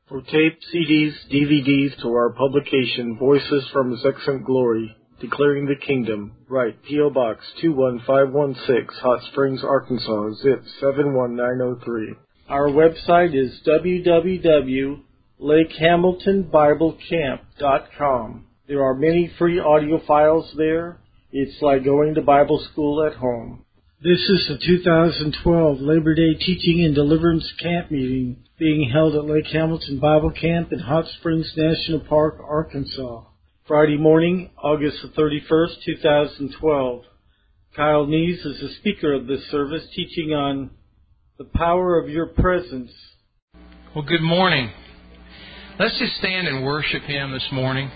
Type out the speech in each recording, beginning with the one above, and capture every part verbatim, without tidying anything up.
For tape, C Ds, D V Ds to our publication, Voices from His Excellent Glory, Declaring the Kingdom, write P O Box two one five one six, Hot Springs, Arkansas, zip seven one nine zero three. Our website is w w w dot lake hamilton bible camp dot com. There are many free audio files there. It's like going to Bible school at home. This is the two thousand twelve Labor Day Teaching and Deliverance Camp Meeting being held at Lake Hamilton Bible Camp in Hot Springs National Park, Arkansas. Friday morning, August the thirty-first, two thousand twelve. Kyle Nees is the speaker of this service, teaching on the power of your presence. Well, good morning. Let's just stand and worship Him this morning.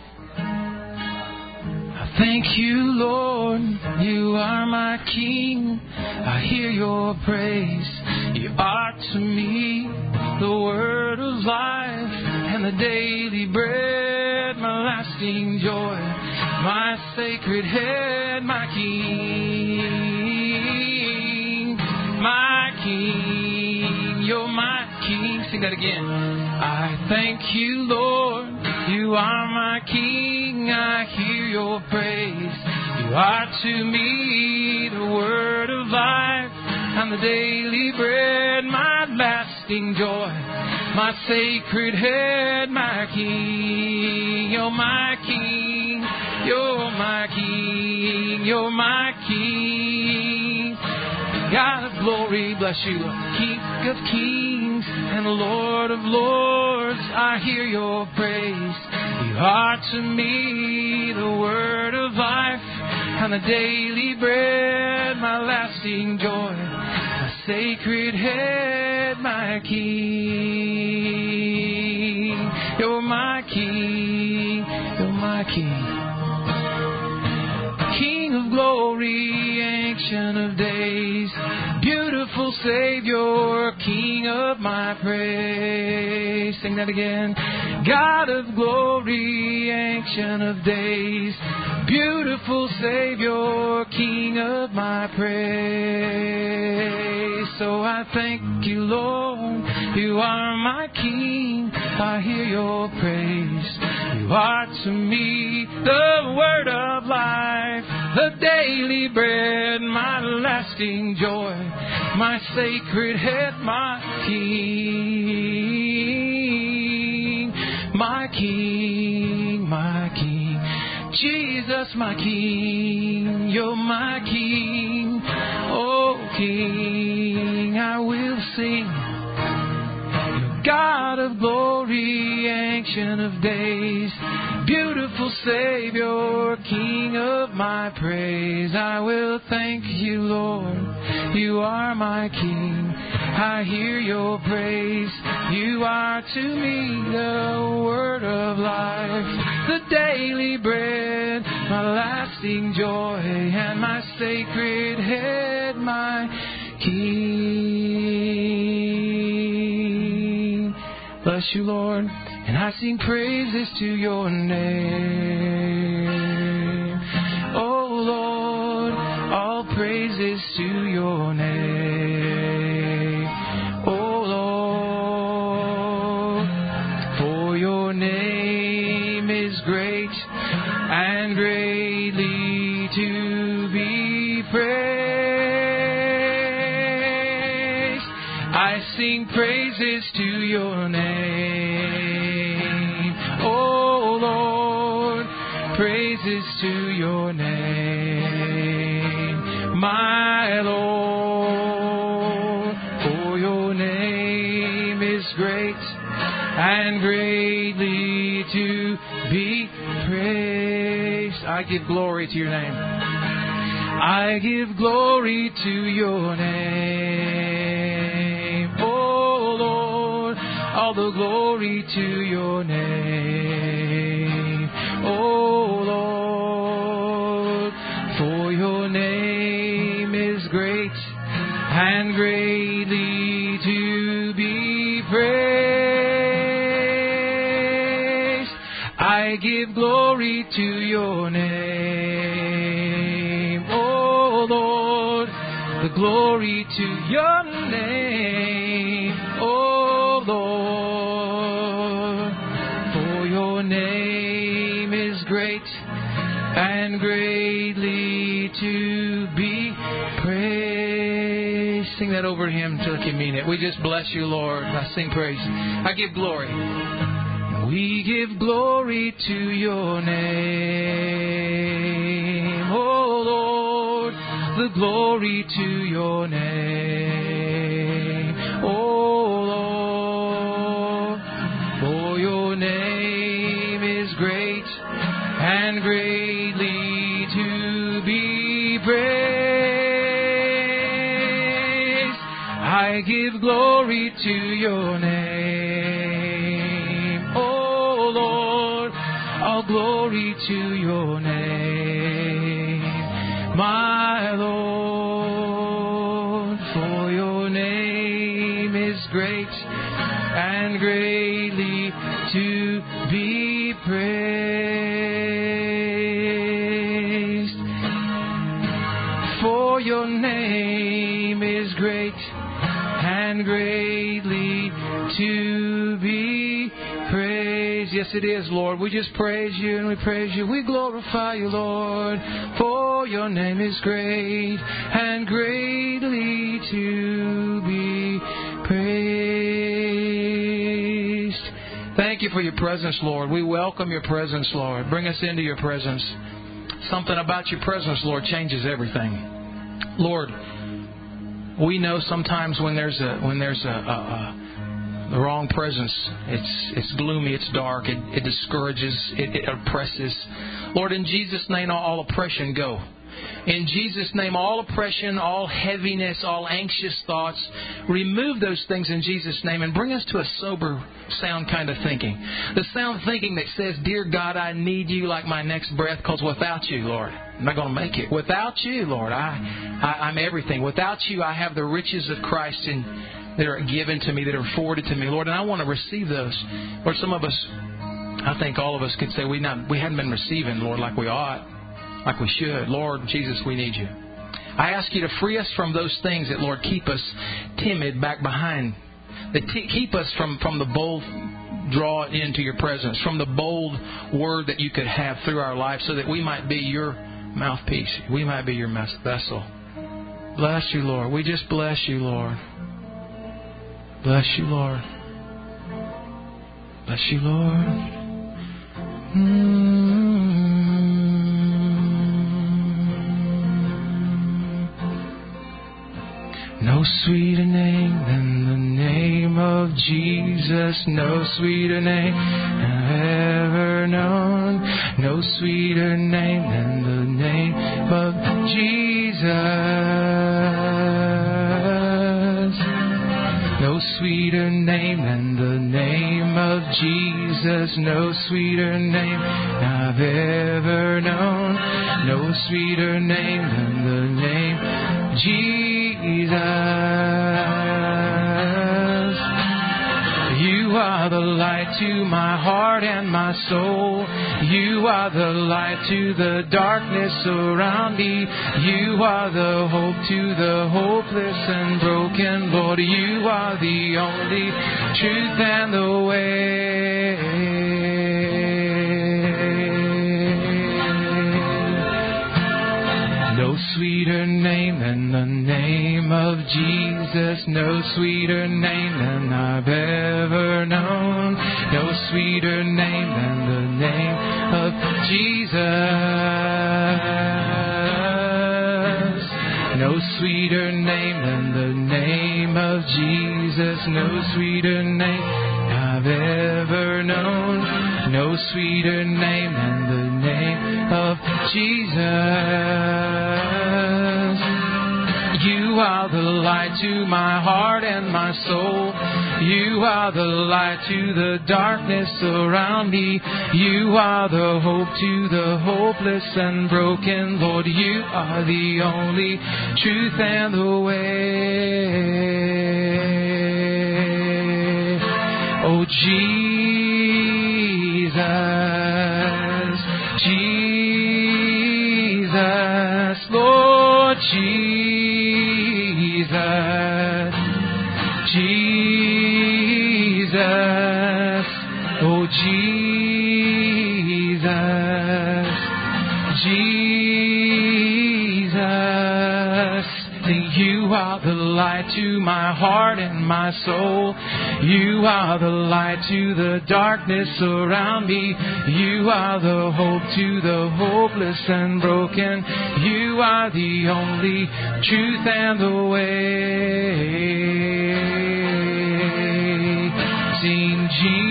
I thank you, Lord, you are my King. I hear your praise. You are to me the word of life and the daily bread, my lasting joy, my sacred head, my King, my King, you're my King. Sing that again. I thank you, Lord, you are my King. I hear your praise. You are to me the word of life and the daily bread, my lasting joy, my sacred head, my King. You're my King, you're my King, you're my King. God of glory, bless you, King of kings and Lord of lords. I hear your praise. You are to me the word of life and the daily bread, my lasting joy, my sacred head, my King. You're my King, you're my King. King of glory, ancient of days, beautiful Savior, King of my praise. Sing that again. God of glory, ancient of days, beautiful Savior, King of my praise. So I thank you, Lord, you are my King. I hear your praise. You are to me the word of life, the daily bread, my lasting joy, my sacred head, my King, my King, my King. Jesus, my King, you're my King. Oh, King, I will sing. God of glory, ancient of days, beautiful Savior, King of my praise. I will thank you, Lord, you are my King. I hear your praise. You are to me the word of life, the daily bread, my lasting joy, and my sacred head, my King. Bless you, Lord, and I sing praises to your name. Oh, Lord, all praises to your name. Oh, Lord, for your name is great and greatly to be praised. I sing praises to your name. Oh, Lord, praises to your name, my Lord, for your name is great and greatly to be praised. I give glory to your name. I give glory to your name. Oh, Lord, all the glory to your name. Oh, Lord, for your name is great and greatly to be praised. I give glory to your name. Oh, Lord, the glory to your name. Oh, Lord. great and greatly to be praised. Sing that over to Him until you mean it. We just bless You, Lord. I sing praise. I give glory. We give glory to Your name, oh Lord, the glory to Your name, oh Lord, for Your name is great and greatly to be praised. I give glory to Your name, oh Lord, all glory to Your name, my Lord, for Your name is great and greatly to be praised. For Your name is great and greatly to be praised. Yes, it is, Lord. We just praise You and we praise You. We glorify You, Lord. For Your name is great and greatly to be praised. Thank You for Your presence, Lord. We welcome Your presence, Lord. Bring us into Your presence. Something about Your presence, Lord, changes everything. Lord, we know sometimes when there's a when there's a, a, a the wrong presence, it's it's gloomy, it's dark, it, it discourages, it, it oppresses. Lord, in Jesus' name, all oppression go. In Jesus' name, all oppression, all heaviness, all anxious thoughts, remove those things in Jesus' name and bring us to a sober, sound kind of thinking. The sound thinking that says, Dear God, I need You like my next breath, because without You, Lord, I'm not going to make it. Without You, Lord, I, I, I'm everything. Without You, I have the riches of Christ in, that are given to me, that are forwarded to me, Lord, and I want to receive those. Lord, some of us, I think all of us could say we not we haven't been receiving, Lord, like we ought. Like we should. Lord Jesus, we need You. I ask You to free us from those things that, Lord, keep us timid back behind. That t- keep us from, from the bold draw into Your presence. From the bold word that You could have through our life, so that we might be Your mouthpiece. We might be Your vessel. Bless You, Lord. We just bless You, Lord. Bless You, Lord. Bless You, Lord. Mm-hmm. No sweeter name than the name of Jesus. No sweeter name I've ever known. No sweeter name than the name of Jesus. No sweeter name than the name of Jesus. No sweeter name I've ever known. No sweeter name than the name of Jesus. You are the light to my heart and my soul. You are the light to the darkness around me. You are the hope to the hopeless and broken. Lord, You are the only truth and the way. No sweeter name than the name of Jesus. No sweeter name than I've ever known. No sweeter name than the name of Jesus. No sweeter name than the name of Jesus. No sweeter name I've ever known. No sweeter name than the name of Jesus. You are the light to my heart and my soul. You are the light to the darkness around me. You are the hope to the hopeless and broken. Lord, You are the only truth and the way. Oh, Jesus, Jesus, Lord Jesus, Jesus, oh Jesus. Jesus. You are the light to my heart and my soul. You are the light to the darkness around me. You are the hope to the hopeless and broken. You are the only truth and the way. Sing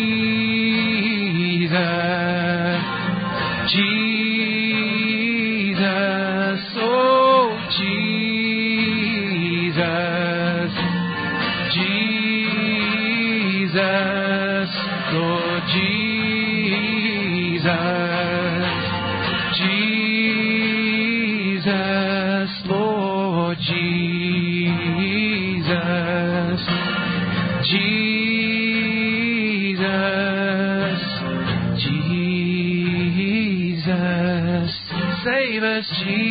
Jesus, Jesus, oh Jesus, Jesus, Lord Jesus, Jesus, Lord Jesus, Jesus, Jesus, save us,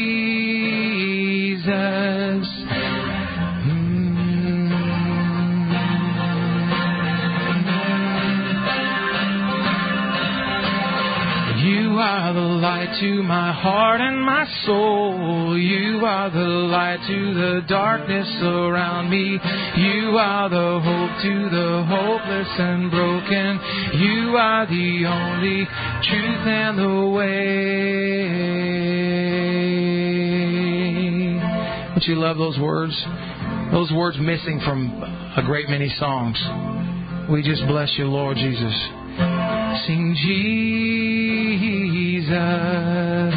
Jesus. You are the light to my heart and my soul. You are the light to the darkness around me. You are the hope to the hopeless and broken. You are the only truth and the way. Don't you love those words? Those words missing from a great many songs. We just bless you, Lord Jesus. Sing Jesus,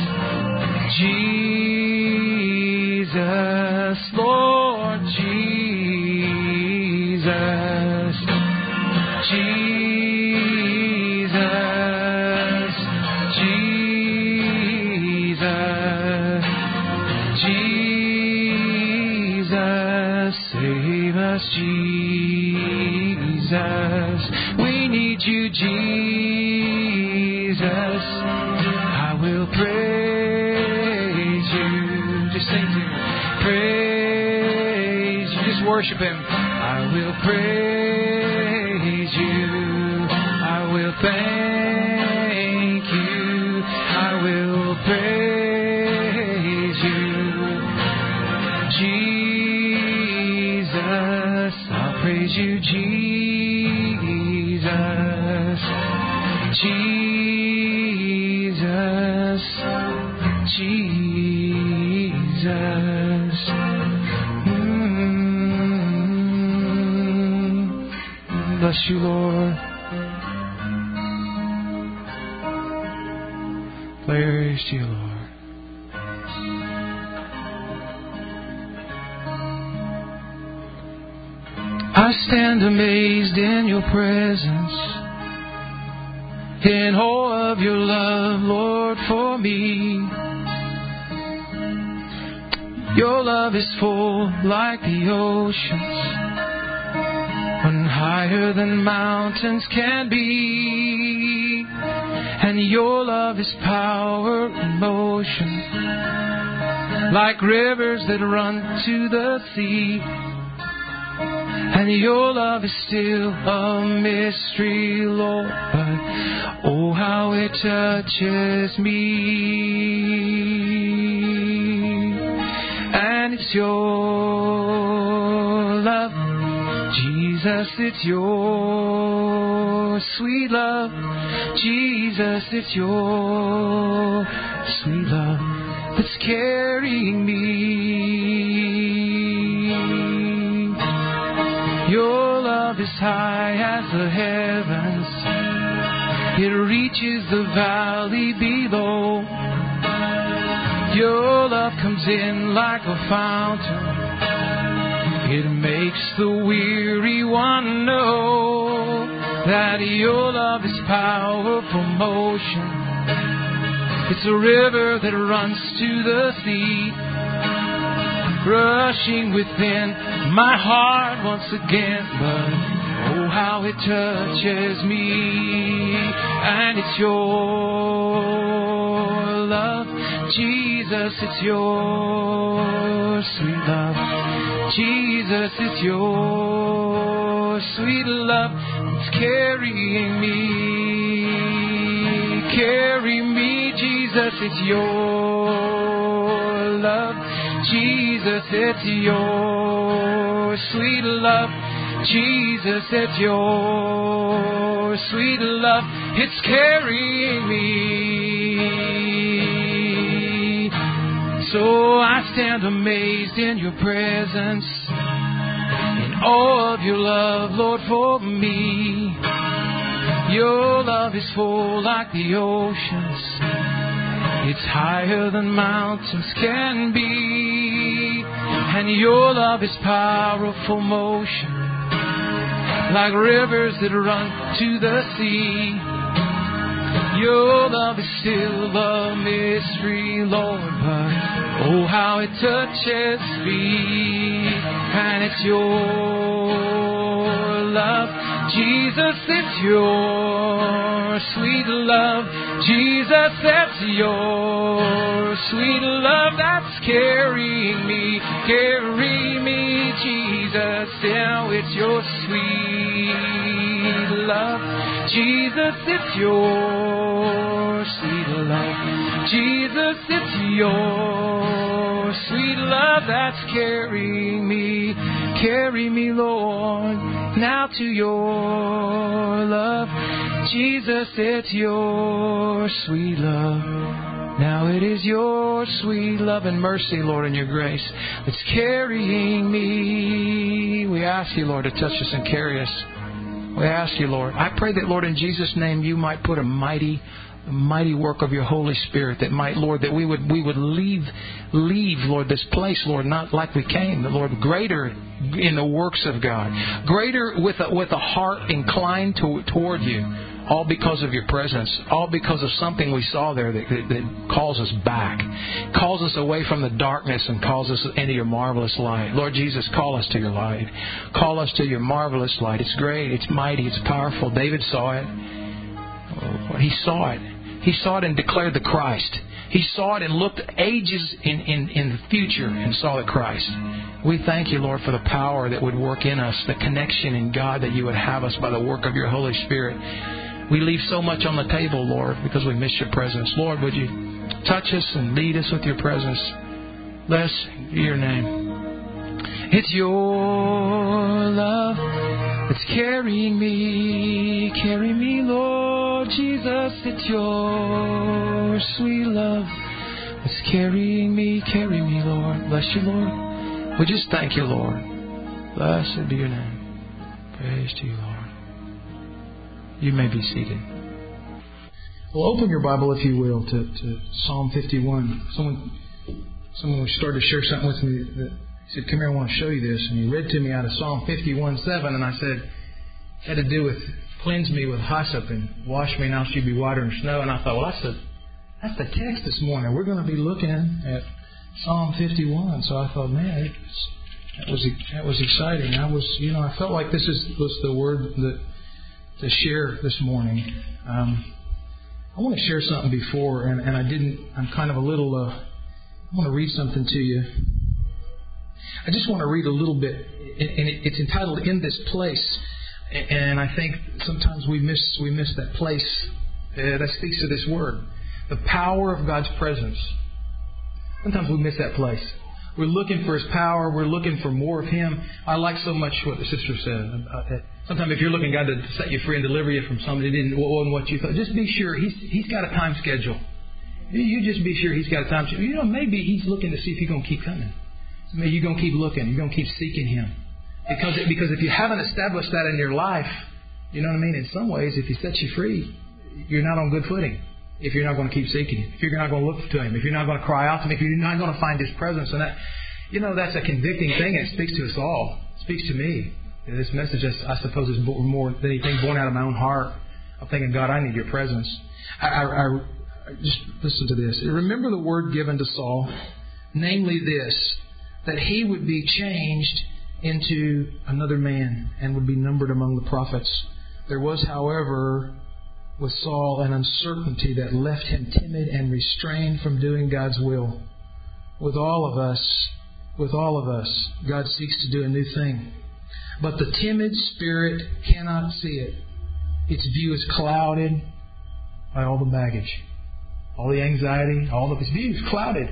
Jesus, Lord Jesus, Jesus, Jesus, Jesus, save us, Jesus. We need you, Jesus. I will praise you. Just sing to him. Praise you. Just worship him. I will praise you. I will thank you. I will praise you. Jesus, I'll praise you, Jesus. Jesus, Jesus. Mm. Bless you, Lord. Praise to you, Lord. I stand amazed in your presence, in awe of your love, Lord, for me. Your love is full like the oceans, one higher than mountains can be. And your love is power in motion, like rivers that run to the sea. And your love is still a mystery, Lord, but oh, how it touches me. And it's your love, Jesus, it's your sweet love. Jesus, it's your sweet love that's carrying me. Your love is high as the heavens. It reaches the valley below. Your love comes in like a fountain. It makes the weary one know that your love is powerful motion. It's a river that runs to the sea, rushing within my heart once again. But oh, how it touches me. And it's your love, Jesus, it's your sweet love. Jesus, it's your sweet love. It's carrying me. Carry me, Jesus, it's your love. Jesus, it's your sweet love. Jesus, it's your sweet love. It's carrying me. So I stand amazed in your presence, in awe of your love, Lord, for me. Your love is full like the oceans. It's higher than mountains can be. And your love is powerful motion, like rivers that run to the sea. Your love is still a mystery, Lord, but oh, how it touches me. And it's your love. Jesus, it's your sweet love. Jesus, that's your sweet love that's carrying me, carry me, Jesus. Now it's your sweet love. Jesus, it's your sweet love. Jesus, it's your sweet love that's carrying me. Carry me, Lord, now to your love. Jesus, it's your sweet love. Now it is your sweet love and mercy, Lord, and your grace that's carrying me. We ask you, Lord, to touch us and carry us. We ask you, Lord. I pray that, Lord, in Jesus' name, you might put a mighty The mighty work of your Holy Spirit that might, Lord, that we would we would leave, leave, Lord, this place, Lord, not like we came, but, Lord, greater in the works of God, greater with a, with a heart inclined to, toward you, all because of your presence, all because of something we saw there that, that, that calls us back, calls us away from the darkness and calls us into your marvelous light. Lord Jesus, call us to your light. Call us to your marvelous light. It's great, it's mighty, it's powerful. David saw it. He saw it. He saw it and declared the Christ. He saw it and looked ages in, in, in the future and saw the Christ. We thank you, Lord, for the power that would work in us, the connection in God that you would have us by the work of your Holy Spirit. We leave so much on the table, Lord, because we miss your presence. Lord, would you touch us and lead us with your presence? Bless your name. It's your love that's carrying me. Carry me, Lord Jesus. It's your sweet love that's carrying me. Carry me, Lord. Bless you, Lord. We just thank you, Lord. Blessed be your name. Praise to you, Lord. You may be seated. Well, open your Bible, if you will, to, to Psalm fifty-one. Someone, someone started to share something with me that he said, "Come here, I want to show you this." And he read to me out of Psalm fifty-one seven, and I said, it had to do with cleanse me with hyssop and wash me, and I shall be whiter than snow. And I thought, well, that's the that's the text this morning. We're going to be looking at Psalm fifty-one. So I thought, man, it was, that was that was exciting. I was, you know, I felt like this is was the word that to share this morning. Um, I want to share something before, and, and I didn't. I'm kind of a little. Uh, I want to read something to you. I just want to read a little bit, and it's entitled "In This Place." And I think sometimes we miss we miss that place uh, that speaks to this word, the power of God's presence. Sometimes we miss that place. We're looking for His power. We're looking for more of Him. I like so much what the sister said. Uh, sometimes if you're looking God to set you free and deliver you from something that didn't wasn't what you thought, just be sure He's He's got a time schedule. You just be sure He's got a time schedule. You know, maybe He's looking to see if you're going to keep coming. Maybe you're going to keep looking. You're going to keep seeking Him. Because it, because if you haven't established that in your life, you know what I mean? In some ways, if He sets you free, you're not on good footing. If you're not going to keep seeking Him, if you're not going to look to Him, if you're not going to cry out to Him, if you're not going to find His presence, and that, you know, that's a convicting thing, and it speaks to us all. It speaks to me. And this message, I suppose, is more than anything born out of my own heart. I'm thinking, God, I need Your presence. I, I, I just listen to this. Remember the word given to Saul, namely this, that he would be changed into another man and would be numbered among the prophets. There was, however, with Saul an uncertainty that left him timid and restrained from doing God's will. With all of us, with all of us, God seeks to do a new thing. But the timid spirit cannot see it. Its view is clouded by all the baggage, all the anxiety, all of its view is clouded.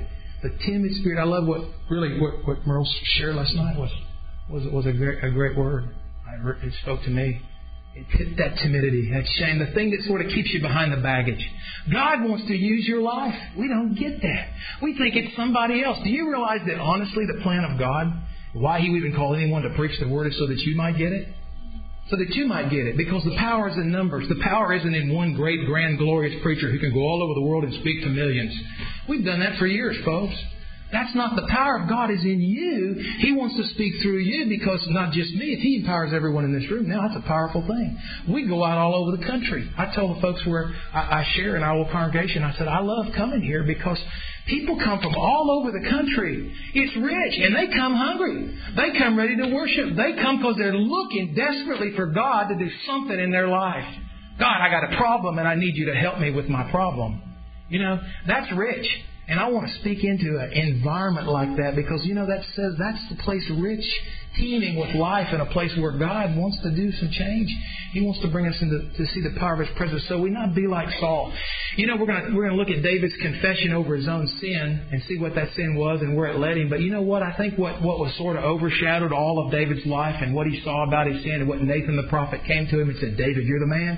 the timid spirit. I love what really what, what Merle shared last night was was was a great a great word. It spoke to me. It hit that timidity, that shame, the thing that sort of keeps you behind the baggage. God wants to use your life. We don't get that. We think it's somebody else. Do you realize that honestly the plan of God, why He would even call anyone to preach the Word, is so that you might get it? So that you might get it. Because the power is in numbers. The power isn't in one great, grand, glorious preacher who can go all over the world and speak to millions. We've done that for years, folks. That's not the power of God is in you. He wants to speak through you because not just me. If He empowers everyone in this room, now that's a powerful thing. We go out all over the country. I told the folks where I, I share in our little congregation, I said, I love coming here because people come from all over the country. It's rich, and they come hungry. They come ready to worship. They come because they're looking desperately for God to do something in their life. God, I got a problem, and I need you to help me with my problem. You know, that's rich. And I want to speak into an environment like that because, you know, that says that's the place rich, teeming with life, and a place where God wants to do some change. He wants to bring us into to see the power of His presence. So we not be like Saul. You know, we're going to we're going to look at David's confession over his own sin and see what that sin was and where it led him. But you know what? I think what, what was sort of overshadowed all of David's life and what he saw about his sin and what Nathan the prophet came to him and said, David, you're the man.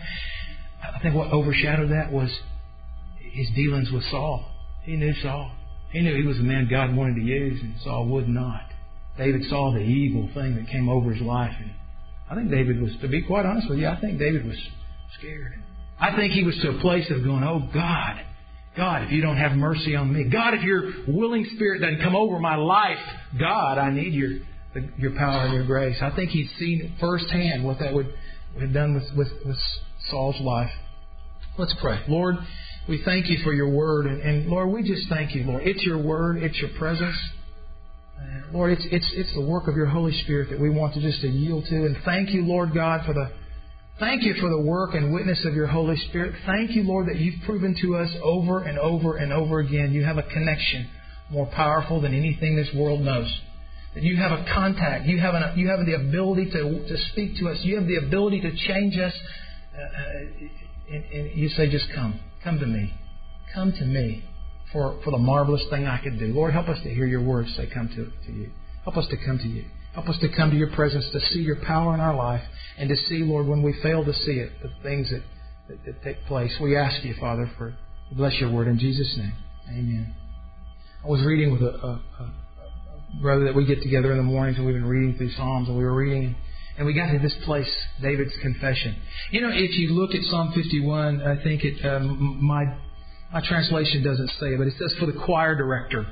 I think what overshadowed that was his dealings with Saul. He knew Saul. He knew he was the man God wanted to use, and Saul would not. David saw the evil thing that came over his life. And I think David was, to be quite honest with you, I think David was scared. I think he was to a place of going, oh God, God, if you don't have mercy on me. God, if your willing spirit doesn't come over my life. God, I need your your power and your grace. I think he'd seen firsthand what that would have done with, with, with Saul's life. Let's pray. Lord, we thank You for Your Word. And, and Lord, we just thank You, Lord. It's Your Word. It's Your presence. Uh, Lord, it's, it's, it's the work of Your Holy Spirit that we want to just to yield to. And thank You, Lord God, for the thank You for the work and witness of Your Holy Spirit. Thank You, Lord, that You've proven to us over and over and over again. You have a connection more powerful than anything this world knows. That You have a contact. You have, an, you have the ability to, to speak to us. You have the ability to change us. Uh, and, and You say, just come. Come to me. Come to me for, for the marvelous thing I could do. Lord, help us to hear Your words say, come to, to You. Help us to come to You. Help us to come to Your presence, to see Your power in our life, and to see, Lord, when we fail to see it, the things that, that, that take place. We ask You, Father, for bless Your word in Jesus' name. Amen. I was reading with a, a, a brother that we get together in the mornings, and we've been reading through Psalms, and we were reading, and we got to this place, David's confession. You know, if you look at Psalm fifty-one, I think it um, my my translation doesn't say it, but it says for the choir director.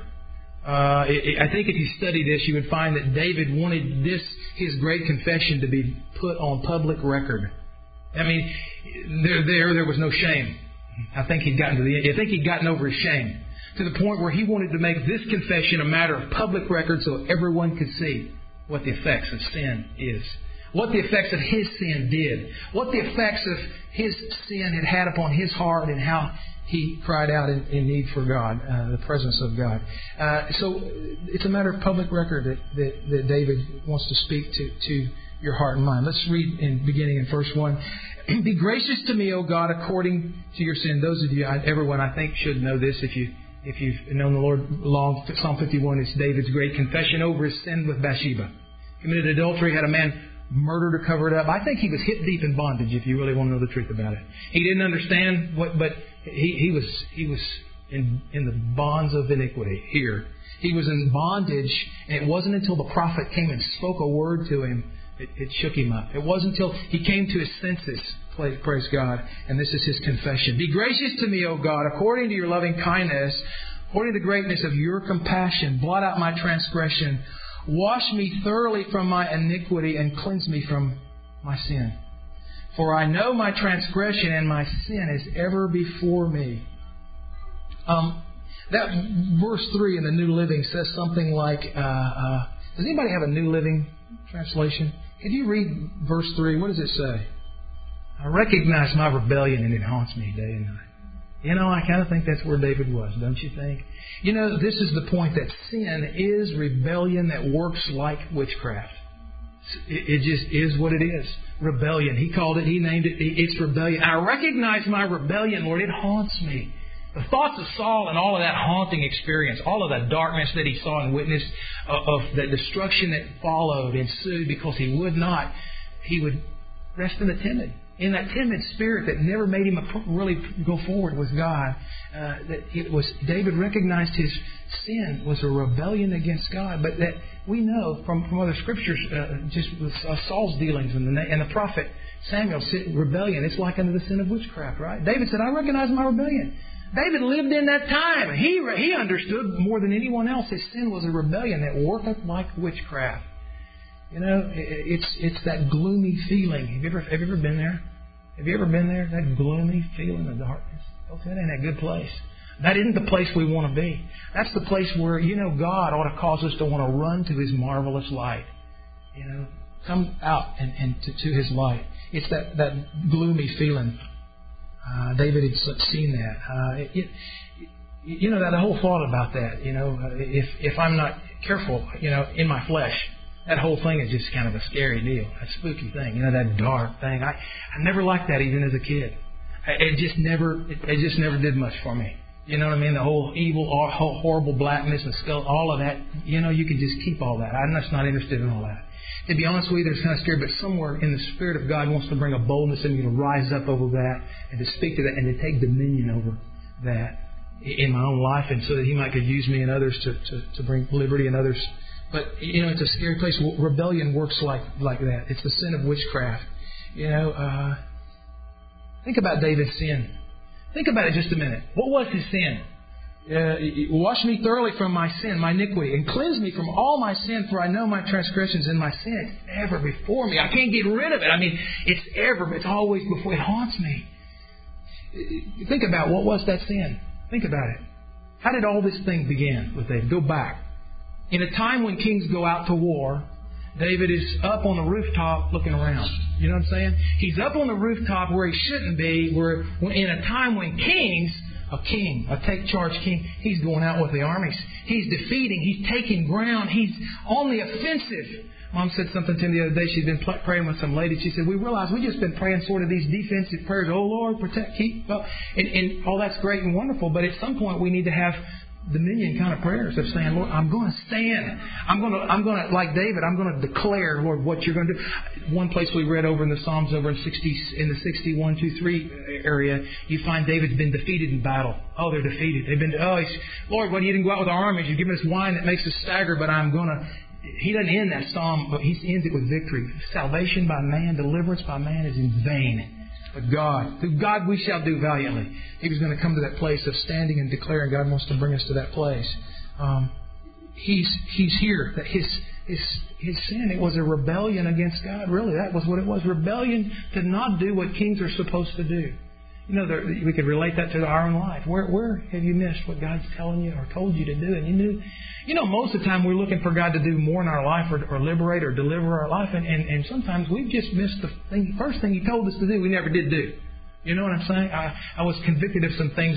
Uh, it, it, I think if you study this, you would find that David wanted this, his great confession, to be put on public record. I mean, there there there was no shame. I think he'd gotten to the I think he'd gotten over his shame to the point where he wanted to make this confession a matter of public record so everyone could see what the effects of sin is. What the effects of his sin did. What the effects of his sin had had upon his heart and how he cried out in, in need for God, uh, the presence of God. Uh, so it's a matter of public record that, that, that David wants to speak to, to your heart and mind. Let's read in beginning in verse one. Be gracious to me, O God, according to your sin. Those of you, everyone I think should know this if you if you've known the Lord long. Psalm fifty-one is David's great confession over his sin with Bathsheba. Committed adultery, had a man murdered or covered up. I think he was hip deep in bondage, if you really want to know the truth about it. He didn't understand what, but he, he was he was in, in the bonds of iniquity here. He was in bondage, and it wasn't until the prophet came and spoke a word to him, it, it shook him up. It wasn't until he came to his senses, praise God, and this is his confession. Be gracious to me, O God, according to your loving kindness, according to the greatness of your compassion, blot out my transgression. Wash me thoroughly from my iniquity and cleanse me from my sin. For I know my transgression and my sin is ever before me. Um, that verse three in the New Living says something like, uh, uh, does anybody have a New Living translation? Could you read verse three? What does it say? I recognize my rebellion and it haunts me day and night. You know, I kind of think that's where David was, don't you think? You know, this is the point that sin is rebellion that works like witchcraft. It, it just is what it is. Rebellion. He called it, he named it, it's rebellion. I recognize my rebellion, Lord. It haunts me. The thoughts of Saul and all of that haunting experience, all of that darkness that he saw and witnessed, of, of the destruction that followed, ensued, because he would not, he would rest in the timid. In that timid spirit that never made him really go forward with God, uh, that it was David recognized his sin was a rebellion against God. But that we know from, from other scriptures, uh, just with uh, Saul's dealings and the, and the prophet Samuel, rebellion, it's like unto the sin of witchcraft, right? David said, I recognize my rebellion. David lived in that time. He he understood more than anyone else his sin was a rebellion that worketh like witchcraft. You know, it's it's that gloomy feeling. Have you ever have you ever been there? Have you ever been there? That gloomy feeling of darkness. Folks, that ain't a good place. That isn't the place we want to be. That's the place where, you know, God ought to cause us to want to run to His marvelous light. You know, come out and, and to, to His light. It's that, that gloomy feeling. Uh, David had seen that. Uh, it, it, you know, that the whole thought about that, you know, if if I'm not careful, you know, in my flesh, that whole thing is just kind of a scary deal, a spooky thing, you know, that dark thing. I, I never liked that even as a kid. It just never, it, it just never did much for me. You know what I mean? The whole evil, whole horrible blackness and skull, all of that. You know, you can just keep all that. I'm just not interested in all that. To be honest with you, it's kind of scary, but somewhere in the Spirit of God wants to bring a boldness in you to rise up over that and to speak to that and to take dominion over that in my own life, and so that He might could use me and others to, to, to bring liberty in others. But, you know, it's a scary place. Rebellion works like, like that. It's the sin of witchcraft. You know, uh, think about David's sin. Think about it just a minute. What was his sin? Uh, wash me thoroughly from my sin, my iniquity, and cleanse me from all my sin, for I know my transgressions and my sin. It's ever before me. I can't get rid of it. I mean, it's ever, it's always before. It haunts me. Think about what was that sin. Think about it. How did all this thing begin with David? Go back. In a time when kings go out to war, David is up on the rooftop looking around. You know what I'm saying? He's up on the rooftop where he shouldn't be, where in a time when kings, a king, a take-charge king, he's going out with the armies. He's defeating. He's taking ground. He's on the offensive. Mom said something to me the other day. She'd been praying with some lady. She said, we realize we've just been praying sort of these defensive prayers. Oh, Lord, protect, keep. Well, and, and all that's great and wonderful, but at some point we need to have dominion kind of prayers of saying, Lord, I'm going to stand. I'm going to, I'm going to, like David, I'm going to declare, Lord, what you're going to do. One place we read over in the Psalms, over in sixty, in the sixty-one, two, three area, you find David's been defeated in battle. Oh, they're defeated. They've been, oh, he's, Lord, well, you didn't go out with our armies. You've given us wine that makes us stagger, but I'm going to. He doesn't end that psalm, but he ends it with victory. Salvation by man, deliverance by man is in vain. But God, through God we shall do valiantly. He was going to come to that place of standing and declaring. God wants to bring us to that place. Um, he's He's here. That his his his sin, it was a rebellion against God. Really, that was what it was. Rebellion to not do what kings are supposed to do. You know, there, we could relate that to our own life. Where where have you missed what God's telling you or told you to do? And you knew, you know, most of the time we're looking for God to do more in our life or, or liberate or deliver our life. And, and, and sometimes we've just missed the thing, first thing He told us to do, we never did do. You know what I'm saying? I, I was convicted of some things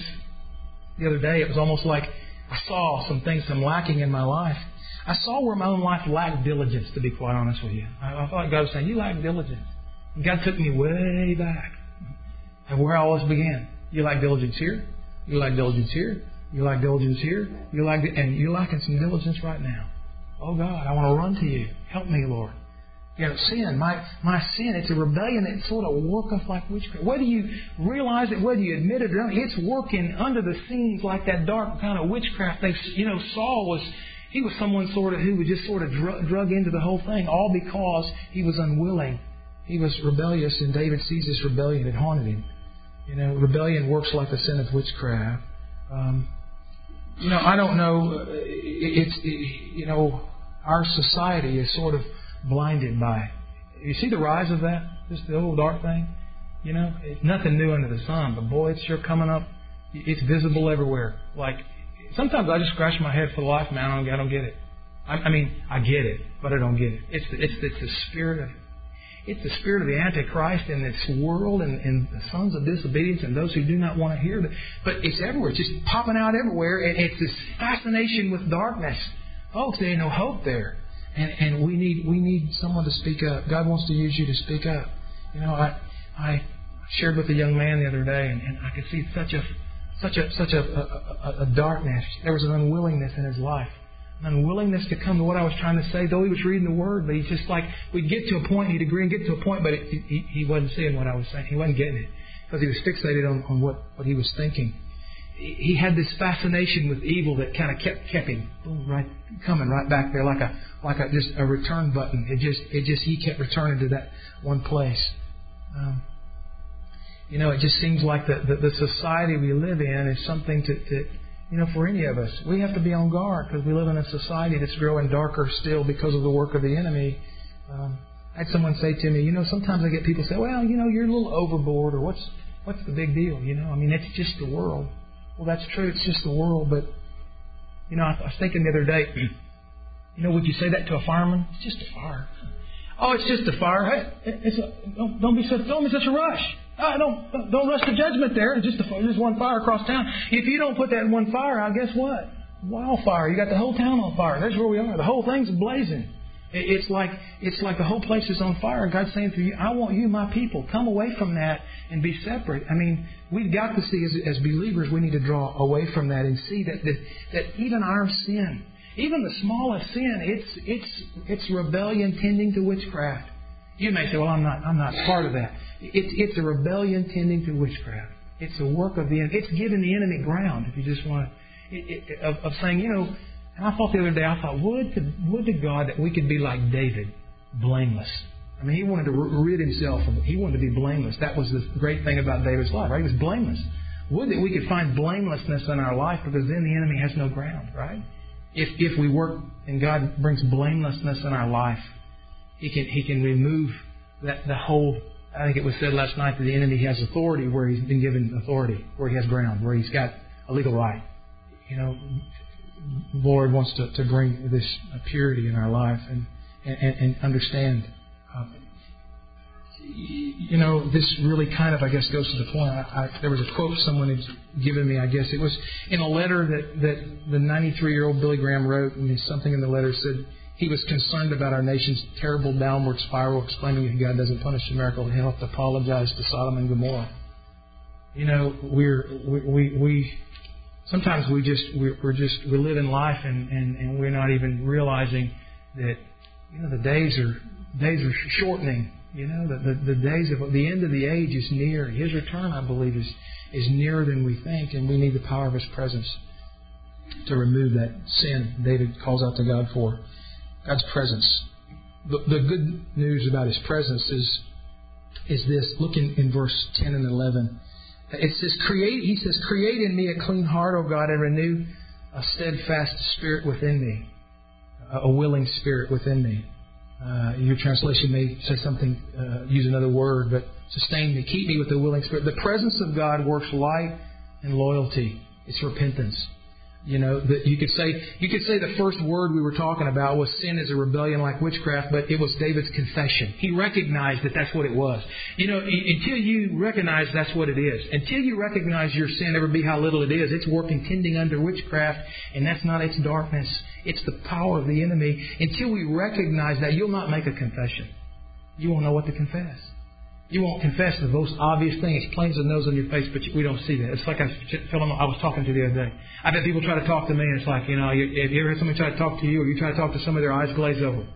the other day. It was almost like I saw some things I'm lacking in my life. I saw where my own life lacked diligence, to be quite honest with you. I, I thought God was saying, you lack diligence. And God took me way back. And where I always began. You lack diligence here. You lack diligence here. You lack diligence here. You lack, and you're lacking some diligence right now. Oh God, I want to run to You. Help me, Lord. You know, sin, my my sin, it's a rebellion that sort of worketh like witchcraft. Whether you realize it, whether you admit it or not, it's working under the scenes like that dark kind of witchcraft thing. You know, Saul was, he was someone sort of who was just sort of drug, drug into the whole thing, all because he was unwilling. He was rebellious, and David sees this rebellion. It haunted him. You know, rebellion works like the sin of witchcraft. Um, you know, I don't know. It's it, you know, our society is sort of blinded by it. You see the rise of that, just the old dark thing. You know, it's nothing new under the sun, but boy, it's sure coming up. It's visible everywhere. Like sometimes I just scratch my head for life, man. I don't, I don't get it. I, I mean, I get it, but I don't get it. It's the, it's it's the spirit of. It's the spirit of the Antichrist in this world, and, and the sons of disobedience and those who do not want to hear. But, but it's everywhere. It's just popping out everywhere. And it's this fascination with darkness. Folks, there ain't no hope there. And, and we need we need someone to speak up. God wants to use you to speak up. You know, I I shared with a young man the other day, and, and I could see such a such a such a, a, a darkness. There was an unwillingness in his life. An unwillingness to come to what I was trying to say, though he was reading the Word, but he's just like, we'd get to a point, he'd agree and get to a point, but it, he, he wasn't seeing what I was saying. He wasn't getting it because he was fixated on, on what, what he was thinking. He had this fascination with evil that kind of kept kept him boom, right coming right back there like a like a just a return button. It just it just he kept returning to that one place. Um, you know, it just seems like the, the the society we live in is something to, to you know for any of us. We have to be on guard because we live in a society that's growing darker still because of the work of the enemy. Um, I had someone say to me, you know, sometimes I get people say, well, you know, you're a little overboard, or what's what's the big deal? You know, I mean, it's just the world. Well, that's true. It's just the world. But, you know, I was thinking the other day, you know, would you say that to a fireman? It's just a fire. Oh, it's just a fire. Hey, it's a, don't, don't be such don't be such a rush. Uh, don't don't rush to judgment there. It's just a, just one fire across town. If you don't put that in one fire out, guess what? Wildfire. You got the whole town on fire. That's where we are. The whole thing's blazing. It's like it's like the whole place is on fire. And God's saying to you, I want you, my people, come away from that and be separate. I mean, we've got to see as, as believers, we need to draw away from that and see that, that that even our sin, even the smallest sin, it's it's it's rebellion tending to witchcraft. You may say, well, I'm not I'm not part of that. It's it's a rebellion tending to witchcraft. It's a work of the enemy. It's giving the enemy ground. If you just want to, it, it, of, of saying, you know. And I thought the other day, I thought, would to, would to God that we could be like David, blameless. I mean, he wanted to rid himself of it. He wanted to be blameless. That was the great thing about David's life, right? He was blameless. Would that we could find blamelessness in our life, because then the enemy has no ground, right? If if we work and God brings blamelessness in our life, He can He can remove that the whole. I think it was said last night that the enemy has authority where he's been given authority, where he has ground, where he's got a legal right. You know. The Lord wants to, to bring this purity in our life and and, and understand. Um, you know, this really kind of, I guess, goes to the point. I, I, there was a quote someone had given me, I guess. It was in a letter that, that the ninety-three-year-old Billy Graham wrote, and something in the letter said he was concerned about our nation's terrible downward spiral, explaining if God doesn't punish America, He'll have to apologize to Sodom and Gomorrah. You know, we're we we... we Sometimes we just we're, we're just we live in life and, and, and we're not even realizing that you know the days are days are shortening. You know the, the, the days of the end of the age is near. His return, I believe, is is nearer than we think, and we need the power of His presence to remove that sin David calls out to God for. God's presence. The, the good news about His presence is is this. Look in, in verse ten and eleven. It says, "Create." He says, "Create in me a clean heart, O God, and renew a steadfast spirit within me, a willing spirit within me." Uh, your translation may say something, uh, use another word, but sustain me, keep me with a willing spirit. The presence of God works light and loyalty. It's repentance. You know, that you could say you could say the first word we were talking about was sin is a rebellion like witchcraft, but it was David's confession. He recognized that that's what it was. You know, until you recognize that's what it is, until you recognize your sin, ever be how little it is, it's working tending under witchcraft, and that's not its darkness. It's the power of the enemy. Until we recognize that, you'll not make a confession. You won't know what to confess. You won't confess the most obvious thing. It's plain as the nose on your face, but we don't see that. It's like I was talking to the other day. I've had people try to talk to me, and it's like, you know, you, have you ever had somebody try to talk to you, or you try to talk to somebody, their eyes glaze over?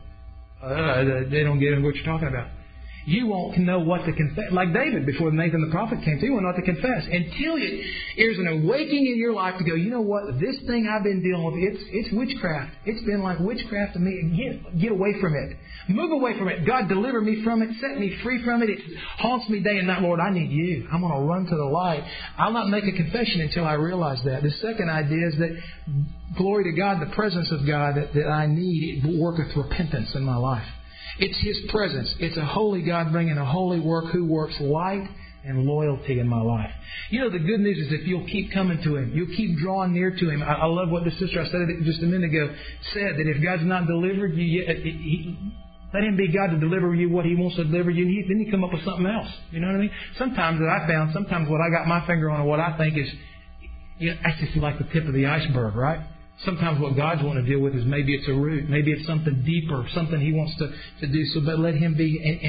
Uh, they don't get what you're talking about. You won't know what to confess. Like David, before Nathan the prophet came to, you won't know what to confess. Until it, there's an awakening in your life to go, you know what, this thing I've been dealing with, it's it's witchcraft. It's been like witchcraft to me. Get, get away from it. Move away from it. God, deliver me from it. Set me free from it. It haunts me day and night. Lord, I need you. I'm going to run to the light. I'll not make a confession until I realize that. The second idea is that, glory to God, the presence of God that, that I need, it worketh repentance in my life. It's His presence. It's a holy God bringing a holy work who works light and loyalty in my life. You know, the good news is if you'll keep coming to Him, you'll keep drawing near to Him. I, I love what the sister, I said it just a minute ago, said, that if God's not delivered you yet, he, let Him be God to deliver you what He wants to deliver you, and he, then He come up with something else. You know what I mean? Sometimes that I found, sometimes what I got my finger on or what I think is, you know, that's just like the tip of the iceberg, right? Sometimes what God's wanting to deal with is maybe it's a root, maybe it's something deeper, something He wants to, to do. So, but let Him be, and, and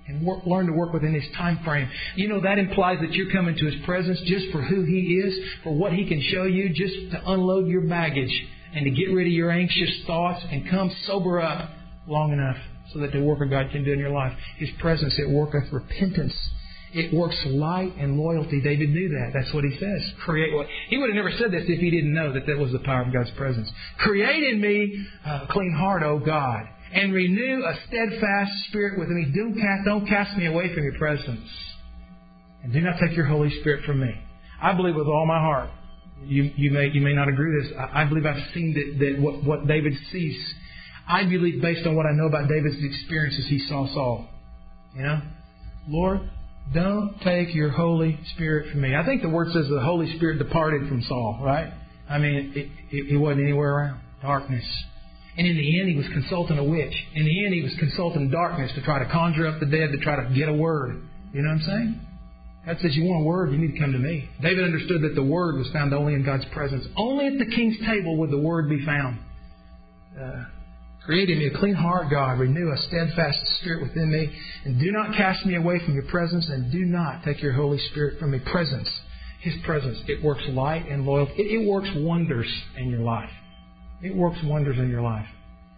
and work, learn to work within His time frame. You know, that implies that you're coming to His presence just for who He is, for what He can show you, just to unload your baggage and to get rid of your anxious thoughts and come sober up long enough so that the work of God can do in your life. His presence, it worketh repentance. It works light and loyalty. David knew that. That's what he says. Create. He would have never said this if he didn't know that that was the power of God's presence. Create in me a clean heart, O God, and renew a steadfast spirit within me. Don't cast, don't cast me away from your presence. And do not take your Holy Spirit from me. I believe with all my heart. You, you may you may not agree with this. I, I believe I've seen that, that what, what David sees. I believe based on what I know about David's experiences, he saw Saul. You know? Lord, don't take your Holy Spirit from me. I think the word says the Holy Spirit departed from Saul, right? I mean, it, it, it wasn't anywhere around. Darkness. And in the end, he was consulting a witch. In the end, he was consulting darkness to try to conjure up the dead, to try to get a word. You know what I'm saying? God says, you want a word, you need to come to me. David understood that the word was found only in God's presence. Only at the king's table would the word be found. Uh, Create in me a clean heart, God. Renew a steadfast spirit within me. And do not cast me away from your presence. And do not take your Holy Spirit from me. Presence. His presence. It works light and loyalty. It, it works wonders in your life. It works wonders in your life.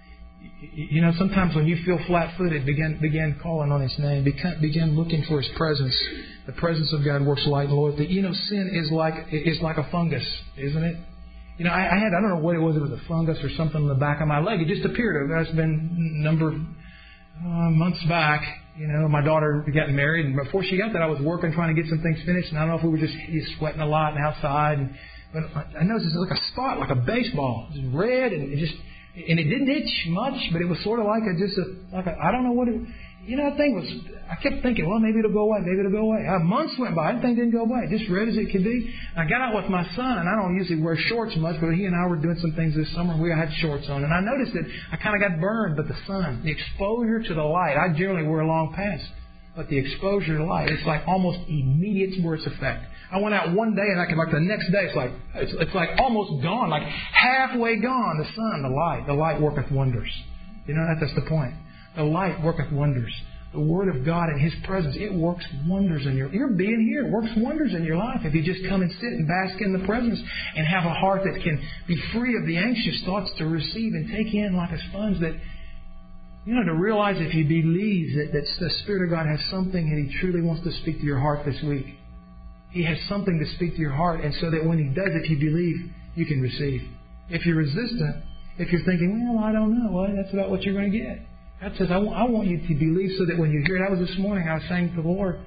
You know, sometimes when you feel flat-footed, begin, begin calling on His name. Begin, begin looking for His presence. The presence of God works light and loyalty. You know, sin is like is like a fungus, isn't it? You know, I, I had, I don't know what it was, it was a fungus or something in the back of my leg. It just appeared. It's been a number of uh, months back. You know, my daughter got married, and before she got that, I was working, trying to get some things finished, and I don't know if we were just, just sweating a lot and outside. And, but I noticed it was like a spot, like a baseball. It was red, and it just, and it didn't itch much, but it was sort of like a, just a, like a, I don't know what it, you know, that thing was, I kept thinking, well, maybe it'll go away, maybe it'll go away. Uh, months went by, the thing didn't go away, just red as it could be. And I got out with my son, and I don't usually wear shorts much, but he and I were doing some things this summer. We had shorts on, and I noticed that I kind of got burned, but the sun, the exposure to the light, I generally wear long pants, but the exposure to light, it's like almost immediate for its effect. I went out one day, and I could, like the next day, it's like, it's, it's like almost gone, like halfway gone, the sun, the light. The light worketh wonders. You know, that, that's the point. The light worketh wonders. The Word of God and His presence, it works wonders in your... Your being here works wonders in your life if you just come and sit and bask in the presence and have a heart that can be free of the anxious thoughts to receive and take in like a sponge that... You know, to realize if you believe that, that the Spirit of God has something and He truly wants to speak to your heart this week. He has something to speak to your heart, and so that when He does, if you believe, you can receive. If you're resistant, if you're thinking, well, I don't know, well, that's about what you're going to get. God says, I want you to believe so that when you hear it. That was this morning, I was saying to the Lord,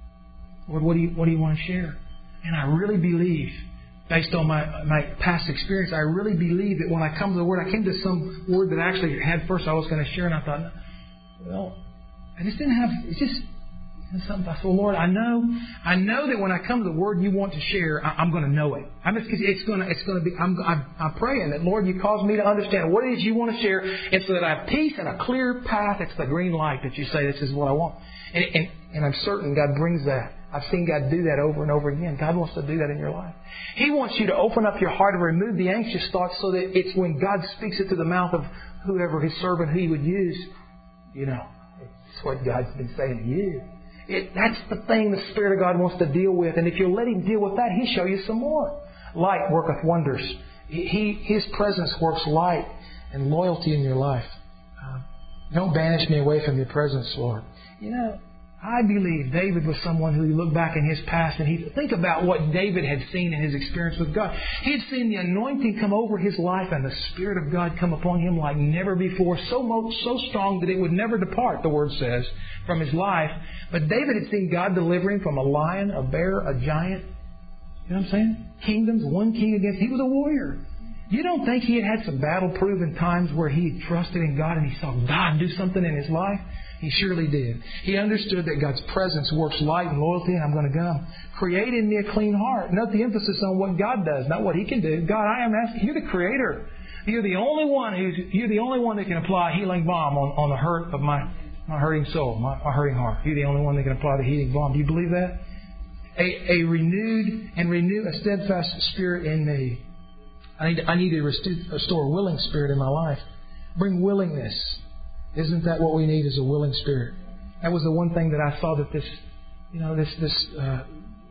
Lord, what do you, what do you want to share? And I really believe, based on my, my past experience, I really believe that when I come to the Word, I came to some word that I actually had first I was going to share, and I thought, well, I just didn't have, it's just, something. I said, Lord, I know, I know that when I come to the Word you want to share, I, I'm going to know it. I'm just, it's going to, it's going to be. I'm, I'm, I'm praying that, Lord, you cause me to understand what it is you want to share, and so that I have peace and a clear path. It's the green light that you say this is what I want, and, and and I'm certain God brings that. I've seen God do that over and over again. God wants to do that in your life. He wants you to open up your heart and remove the anxious thoughts, so that it's when God speaks it to the mouth of whoever His servant He would use. You know, it's what God's been saying to you. It, that's the thing the Spirit of God wants to deal with. And if you'll let Him deal with that, He'll show you some more. Light worketh wonders. He, His presence works light and loyalty in your life. Uh, don't banish me away from your presence, Lord. You know, I believe David was someone who looked back in his past and he think about what David had seen in his experience with God. He had seen the anointing come over his life and the Spirit of God come upon him like never before, so much, so strong that it would never depart, the Word says, from his life. But David had seen God deliver him from a lion, a bear, a giant. You know what I'm saying? Kingdoms, one king against. He was a warrior. You don't think he had had some battle-proven times where he had trusted in God and he saw God do something in his life? He surely did. He understood that God's presence works light and loyalty, and I'm going to come. Create in me a clean heart. Note the emphasis on what God does, not what He can do. God, I am asking. You're the Creator. You're the only one who's. You're the only one that can apply a healing balm on, on the hurt of my, my hurting soul, my, my hurting heart. You're the only one that can apply the healing balm. Do you believe that? A, a renewed and renew a steadfast spirit in me. I need. I need to restore a willing spirit in my life. Bring willingness. Isn't that what we need, is a willing spirit? That was the one thing that I saw that this, you know, this, this, uh,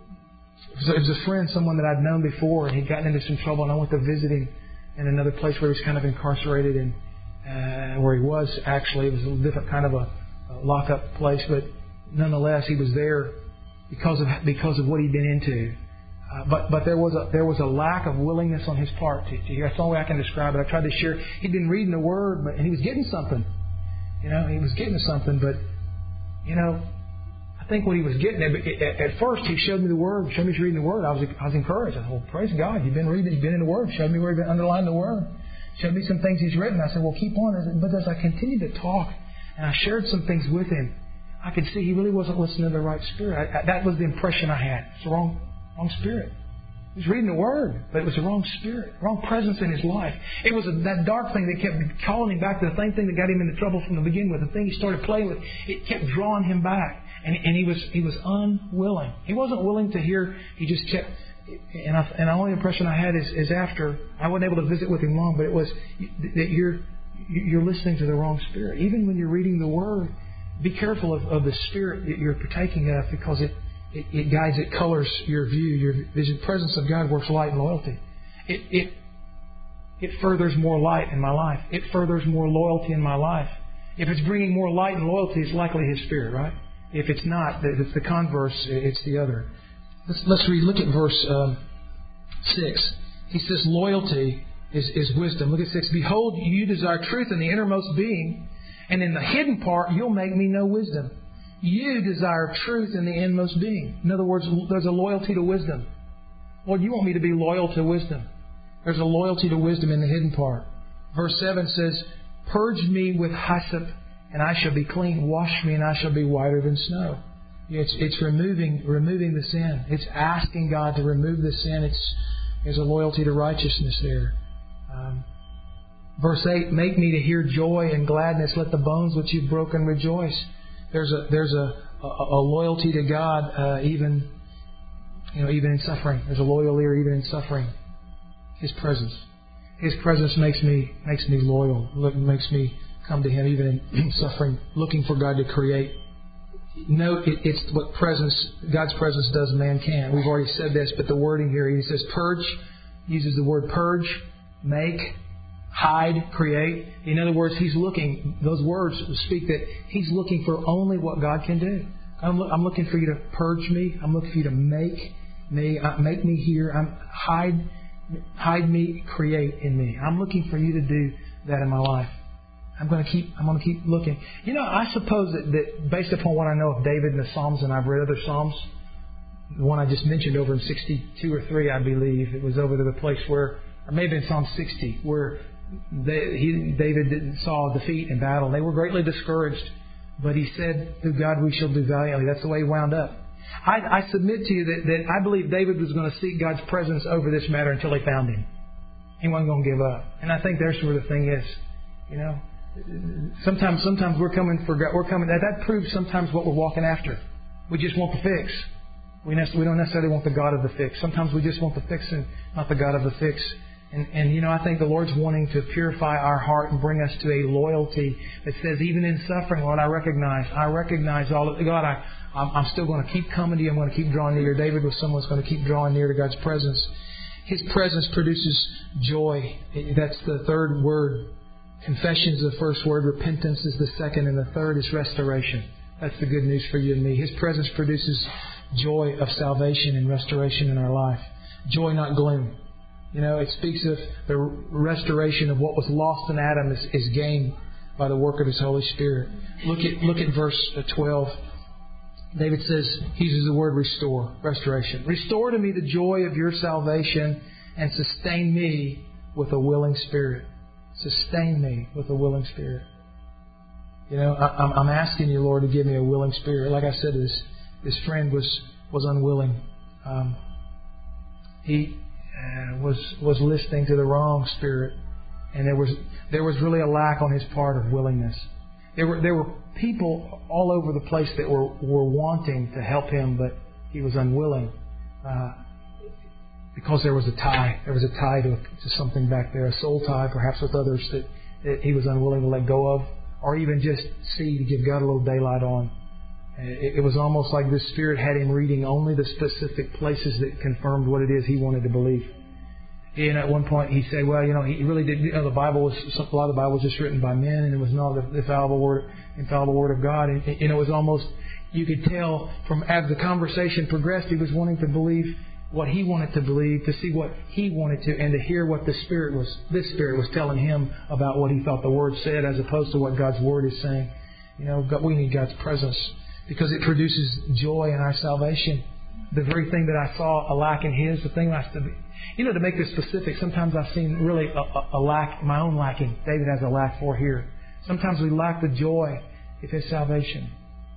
it was a friend, someone that I'd known before, and he'd gotten into some trouble, and I went to visit him in another place where he was kind of incarcerated, and uh, where he was actually. It was a different kind of a, a lock-up place, but nonetheless, he was there because of because of what he'd been into. Uh, but but there was a there was a lack of willingness on his part to, to hear. That's the only way I can describe it. I tried to share. He'd been reading the Word, but and he was getting something. You know, he was getting something, but you know, I think what he was getting at, at first, he showed me the Word, showed me he's reading the Word. I was I was encouraged. I said, well, praise God, you've been reading, you've been in the Word. Showed me where you've been underlining the Word. Showed me some things he's written. I said, well, keep on. I said, but as I continued to talk, and I shared some things with him, I could see he really wasn't listening to the right spirit. I, I, that was the impression I had. It's the wrong, wrong spirit. He was reading the Word, but it was the wrong spirit, wrong presence in his life. It was a, that dark thing that kept calling him back to the same thing that got him into trouble from the beginning with. The thing he started playing with, it kept drawing him back. And, and he was he was unwilling. He wasn't willing to hear. He just kept. And, I, and the only impression I had is, is after I wasn't able to visit with him long, but it was that you're you're listening to the wrong spirit. Even when you're reading the Word, be careful of, of the spirit that you're partaking of, because it, it, it guides, it colors your view, your vision. The presence of God works light and loyalty. It it it furthers more light in my life. It furthers more loyalty in my life. If it's bringing more light and loyalty, it's likely His Spirit, right? If it's not, if it's the converse, it's the other. Let's, let's read. Look at verse um, six. He says, "Loyalty is, is wisdom." Look at six. "Behold, you desire truth in the innermost being, and in the hidden part you'll make me know wisdom." You desire truth in the inmost being. In other words, there's a loyalty to wisdom. Lord, you want me to be loyal to wisdom. There's a loyalty to wisdom in the hidden part. Verse seven says, "Purge me with hyssop, and I shall be clean. Wash me, and I shall be whiter than snow." It's, it's removing removing the sin. It's asking God to remove the sin. It's there's a loyalty to righteousness there. Um, verse eight, "Make me to hear joy and gladness. Let the bones which you've broken rejoice." There's a there's a, a, a loyalty to God uh, even you know even in suffering. There's a loyalty even in suffering. His presence, His presence makes me makes me loyal. Makes me come to Him even in suffering, looking for God to create. Note, it, it's what presence, God's presence does, man can't. We've already said this, but the wording here, He says purge, uses the word purge, make, hide, create. In other words, He's looking, those words speak that He's looking for only what God can do. I'm, lo- I'm looking for you to purge me. I'm looking for you to make me, uh, make me here. I'm, hide, hide me, create in me. I'm looking for you to do that in my life. I'm going to keep. I'm going to keep looking. You know, I suppose that, that based upon what I know of David and the Psalms, and I've read other Psalms, the one I just mentioned over in sixty-two or three, I believe it was over to the place where, or maybe in Psalm sixty, where they, he, David saw defeat in battle. They were greatly discouraged, but he said, "Through God we shall do valiantly." That's the way he wound up. I, I submit to you that, that I believe David was going to seek God's presence over this matter until he found Him. He wasn't going to give up, and I think there's where the thing is. You know. Sometimes, sometimes we're coming for God. We're coming. That, that proves sometimes what we're walking after. We just want the fix. We, ne- we don't necessarily want the God of the fix. Sometimes we just want the fix and not the God of the fix. And, and you know, I think the Lord's wanting to purify our heart and bring us to a loyalty that says, even in suffering, Lord, I recognize, I recognize all of God. I, I'm, I'm still going to keep coming to You. I'm going to keep drawing near. David was someone who's going to keep drawing near to God's presence. His presence produces joy. That's the third word. Confession is the first word. Repentance is the second. And the third is restoration. That's the good news for you and me. His presence produces joy of salvation and restoration in our life. Joy, not gloom. You know, it speaks of the restoration of what was lost in Adam is, is gained by the work of His Holy Spirit. Look at look at verse twelve. David says, he uses the word restore, restoration. "Restore to me the joy of Your salvation and sustain me with a willing spirit." Sustain me with a willing spirit. You know, I, I'm asking You, Lord, to give me a willing spirit. Like I said, this this friend was was unwilling. Um, he uh, was was listening to the wrong spirit, and there was there was really a lack on his part of willingness. There were there were people all over the place that were were wanting to help him, but he was unwilling. Uh, Because there was a tie. There was a tie to, to something back there, a soul tie perhaps with others that, that he was unwilling to let go of, or even just see to give God a little daylight on. It, it was almost like this Spirit had him reading only the specific places that confirmed what it is he wanted to believe. And at one point he said, well, you know, he really did, you know, the Bible was, a lot of the Bible was just written by men, and it was not the infallible word, infallible word of God. And, you know, it was almost, you could tell from as the conversation progressed, he was wanting to believe what he wanted to believe, to see what he wanted to, and to hear what the Spirit was, this Spirit was telling him about what he thought the Word said, as opposed to what God's Word is saying. You know, we need God's presence because it produces joy in our salvation. The very thing that I saw a lack in His, the thing I, you know, to make this specific, sometimes I've seen really a, a, a lack, my own lacking. David has a lack for here. Sometimes we lack the joy of His salvation.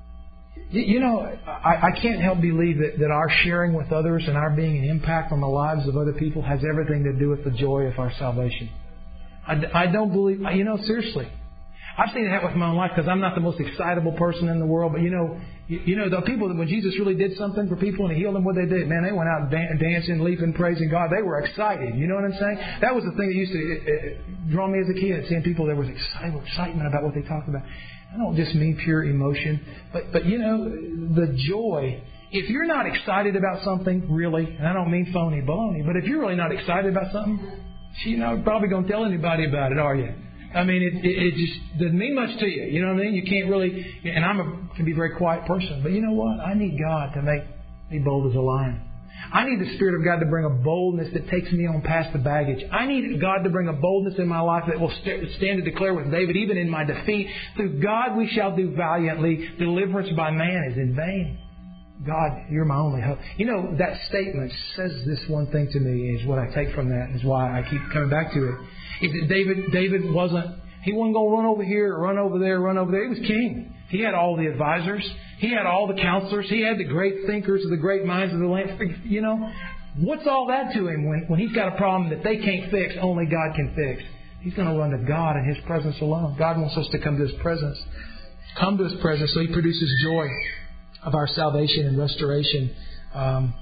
You know, I, I can't help believe that, that our sharing with others and our being an impact on the lives of other people has everything to do with the joy of our salvation. I, I don't believe, you know, seriously. I've seen it happen with my own life because I'm not the most excitable person in the world. But, you know, you, you know, the people that when Jesus really did something for people and He healed them, what they did, man, they went out dan- dancing, leaping, praising God. They were excited. You know what I'm saying? That was the thing that used to uh, draw me as a kid, seeing people that was excited, excitement about what they talked about. I don't just mean pure emotion, but, but you know, the joy. If you're not excited about something, really, and I don't mean phony baloney, but if you're really not excited about something, you're not probably going to tell anybody about it, are you? I mean, it, it, it just doesn't mean much to you. You know what I mean? You can't really, and I'm a, can be a very quiet person, but you know what? I need God to make me bold as a lion. I need the Spirit of God to bring a boldness that takes me on past the baggage. I need God to bring a boldness in my life that will st- stand to declare with David, even in my defeat, through God we shall do valiantly. Deliverance by man is in vain. God, You're my only hope. You know, that statement says this one thing to me, is what I take from that, is why I keep coming back to it. Is that David, David wasn't, he wasn't going to run over here, or run over there, run over there. He was king. He had all the advisors. He had all the counselors. He had the great thinkers of the great minds of the land. You know, what's all that to him when, when he's got a problem that they can't fix, only God can fix? He's going to run to God and His presence alone. God wants us to come to His presence. Come to His presence so He produces joy of our salvation and restoration, um,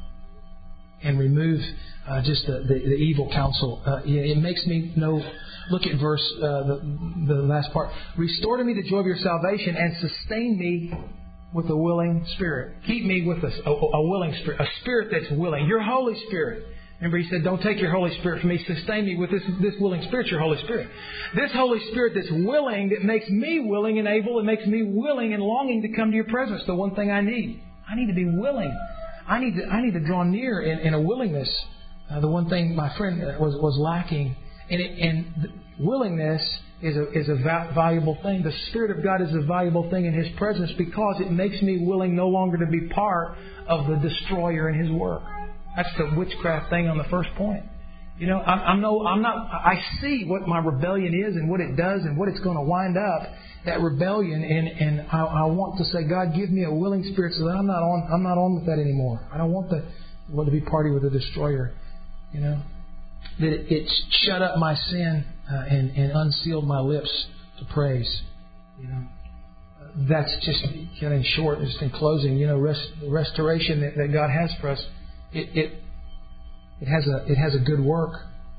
and remove uh, just the, the, the evil counsel. Uh, it makes me know. Look at verse, uh, the, the last part. Restore to me the joy of Your salvation and sustain me with a willing spirit. Keep me with a, a, a willing spirit, a spirit that's willing. Your Holy Spirit. Remember, He said, don't take Your Holy Spirit from me. Sustain me with this, this willing Spirit, Your Holy Spirit. This Holy Spirit that's willing, that makes me willing and able, and makes me willing and longing to come to Your presence. The one thing I need. I need to be willing. I need to, I need to draw near in, in a willingness. Uh, the one thing my friend was, was lacking. And, it, and willingness is a, is a va- valuable thing. The Spirit of God is a valuable thing in His presence because it makes me willing no longer to be part of the destroyer in His work. That's the witchcraft thing on the first point. You know, I'm, I'm no, I'm not. I see what my rebellion is and what it does and what it's going to wind up. That rebellion, and and I, I want to say, God, give me a willing spirit so that I'm not on. I'm not on with that anymore. I don't want the want to be party with the destroyer. You know, that it, it shut up my sin uh, and and unsealed my lips to praise. You know, that's just getting short. Just in closing, you know, rest, restoration that, that God has for us. It, it it has a it has a good work.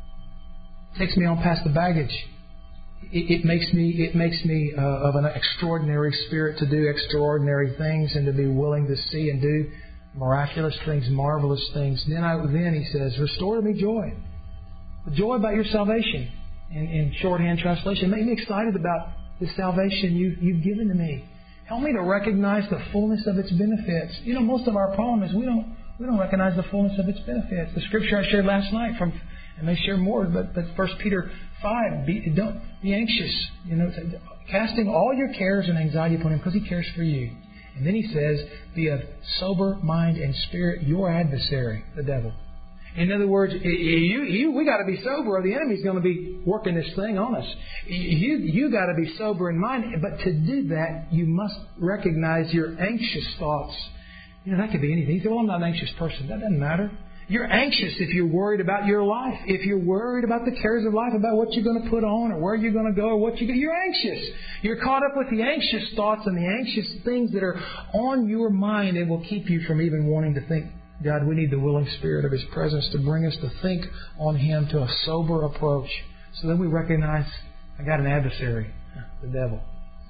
It takes me on past the baggage. It, it makes me it makes me uh, of an extraordinary spirit to do extraordinary things and to be willing to see and do miraculous things, marvelous things. Then I then He says, restore to me joy, the joy about Your salvation. In, in shorthand translation, make me excited about the salvation you you've given to me. Help me to recognize the fullness of its benefits. You know, most of our problem is we don't. We don't recognize the fullness of its benefits. The scripture I shared last night from, I may share more, but, but First Peter five, be, don't be anxious. You know, casting all your cares and anxiety upon Him because He cares for you. And then He says, be of sober mind and spirit, your adversary, the devil. In other words, you, you, we got to be sober, or the enemy's going to be working this thing on us. You, you got to be sober in mind, but to do that, you must recognize your anxious thoughts. You know, that could be anything. You say, well, I'm not an anxious person. That doesn't matter. You're anxious if you're worried about your life. If you're worried about the cares of life, about what you're going to put on or where you're going to go or what you're going to... You're anxious. You're caught up with the anxious thoughts and the anxious things that are on your mind that will keep you from even wanting to think, God, we need the willing Spirit of His presence to bring us to think on Him to a sober approach. So then we recognize, I got an adversary, the devil.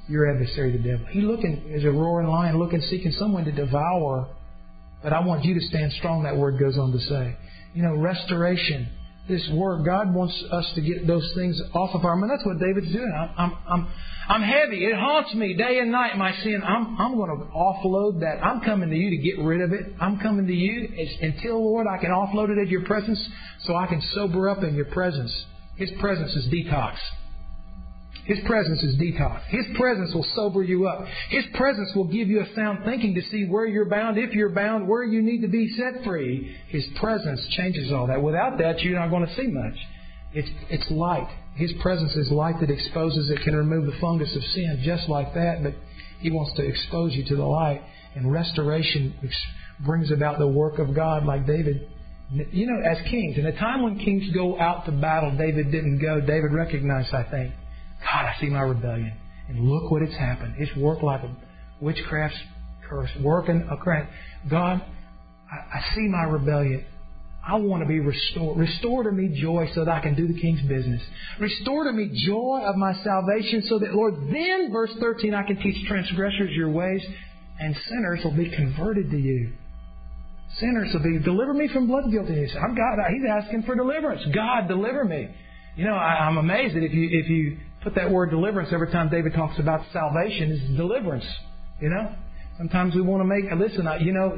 Your adversary, the devil. He's looking as a roaring lion, looking, seeking someone to devour. But I want you to stand strong, that word goes on to say. You know, restoration. This word, God wants us to get those things off of our mind. That's what David's doing. I'm, I'm, I'm, I'm heavy. It haunts me day and night, my sin. I'm, I'm going to offload that. I'm coming to you to get rid of it. I'm coming to you until, Lord, I can offload it at your presence so I can sober up in your presence. His presence is detox. His presence is detox. His presence will sober you up. His presence will give you a sound thinking to see where you're bound, if you're bound, where you need to be set free. His presence changes all that. Without that, you're not going to see much. It's, it's light. His presence is light that exposes. It can remove the fungus of sin just like that. But He wants to expose you to the light. And restoration brings about the work of God like David. You know, as kings, in a time when kings go out to battle, David didn't go. David recognized, I think, God, I see my rebellion. And look what it's happened. It's worked like a witchcraft's curse. Working a craft. God, I, I see my rebellion. I want to be restored. Restore to me joy so that I can do the King's business. Restore to me joy of my salvation so that, Lord, then, verse thirteen, I can teach transgressors your ways and sinners will be converted to you. Sinners will be, deliver me from blood guiltiness. I'm God. He's asking for deliverance. God, deliver me. You know, I, I'm amazed that if you, if you, put that word deliverance every time David talks about salvation is deliverance. You know, sometimes we want to make. Listen, you know,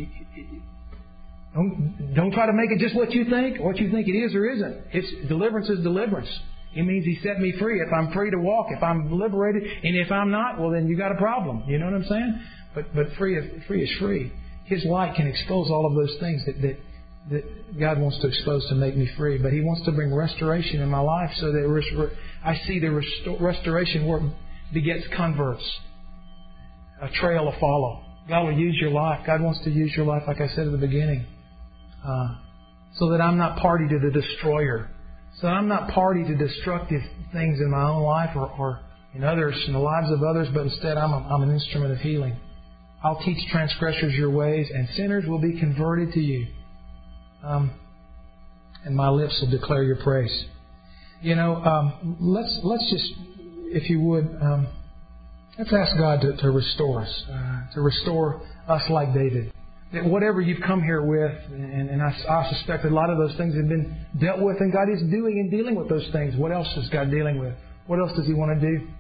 don't don't try to make it just what you think, what you think it is or isn't. It's deliverance is deliverance. It means He set me free. If I'm free to walk, if I'm liberated, and if I'm not, well then you got a problem. You know what I'm saying? But but free free is free. His light can expose all of those things that that. that God wants to expose to make me free. But He wants to bring restoration in my life so that I see the restor- restoration work begets converts. A trail to follow. God will use your life. God wants to use your life, like I said at the beginning, uh, so that I'm not party to the destroyer. So that I'm not party to destructive things in my own life or, or in others, in the lives of others, but instead I'm, a, I'm an instrument of healing. I'll teach transgressors your ways, and sinners will be converted to you. Um, and my lips will declare your praise. You know, um, let's let's just, if you would, um, let's ask God to, to restore us, uh, to restore us like David. That whatever you've come here with, and, and I, I suspect that a lot of those things have been dealt with, and God is doing and dealing with those things. What else is God dealing with? What else does He want to do?